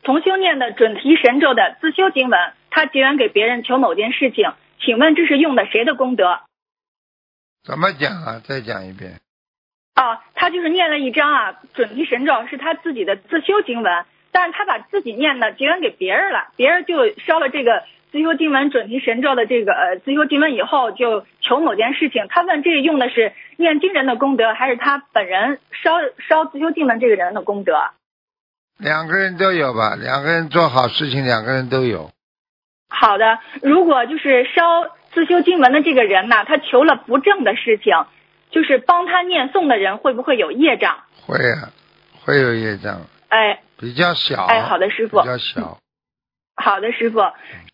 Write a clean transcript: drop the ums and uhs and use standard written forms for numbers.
同修念的准提神咒的自修经文，他结缘给别人求某件事情，请问这是用的谁的功德？ 怎么讲啊？再讲一遍。 他就是念了一张准提神咒，是他自己的自修经文，但是他把自己念的结缘给别人了，别人就烧了这个自修经文准提神咒的这个自修经文以后，就求某件事情。他问这用的是念经人的功德，还是他本人烧自修经文这个人的功德？ 两个人都有吧，两个人做好事情，两个人都有。 好的，如果就是烧自修经文的这个人呢，他求了不正的事情，就是帮他念诵的人会不会有业障？ 会啊，会有业障。比较小。 好的师傅。 比较小。 好的师傅，